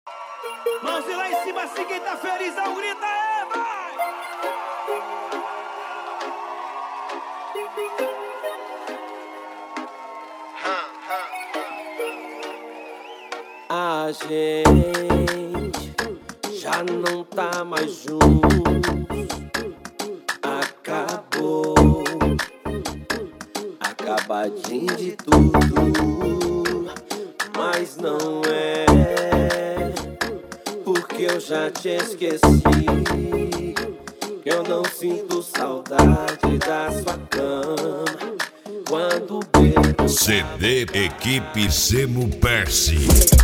Mãozinha lá em cima, assim quem tá feliz, dá um grito aí, vai! A gente já não tá mais juntos. Acabou, acabadinho de tudo. Mas não é, porque eu já te esqueci. Eu não sinto saudade da sua cama quando bebo. CD Equipe Zemo Perse.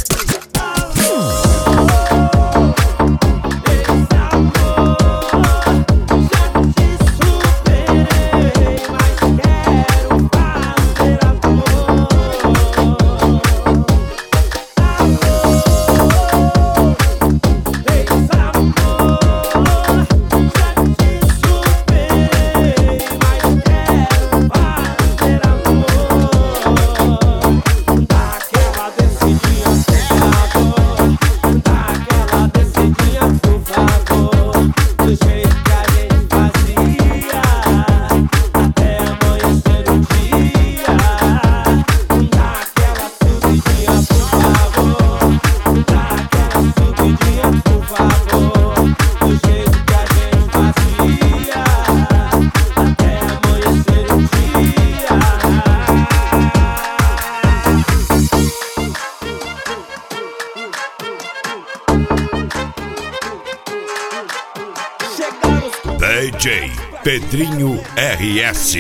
DJ Pedrinho RS.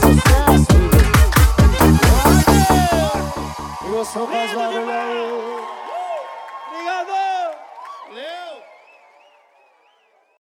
Emoção faz barulho aí.